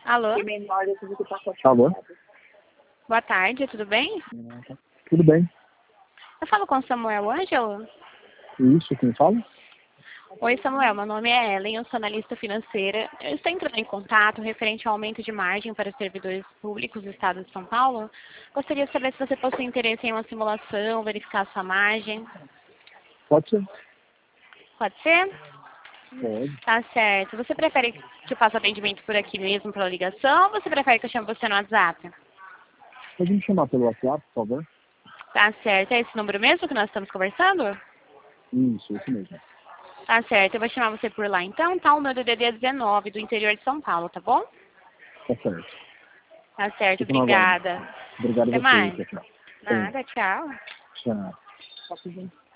Alô? Alô? Boa tarde, tudo bem? Tudo bem? Eu falo com o Samuel Ângelo? Isso, quem fala? Oi, Samuel, meu nome é Ellen, eu sou analista financeira. Eu estou entrando em contato referente ao aumento de margem para servidores públicos do Estado de São Paulo. Gostaria de saber se você possui interesse em uma simulação, verificar a sua margem. Pode ser? Pode ser? Pode. Tá certo. Você prefere que eu faça atendimento por aqui mesmo, pela ligação, ou você prefere que eu chame você no WhatsApp? Pode me chamar pelo WhatsApp, por favor? Tá certo. É esse número mesmo que nós estamos conversando? Isso mesmo. Tá certo. Eu vou chamar você por lá então, tá? O meu DDD é 19, do interior de São Paulo, tá bom? Tá certo. Tá certo. Fico no aguardo. Obrigada. Obrigado Até a você, mais. tchau, tchau. Nada, tchau. Tchau.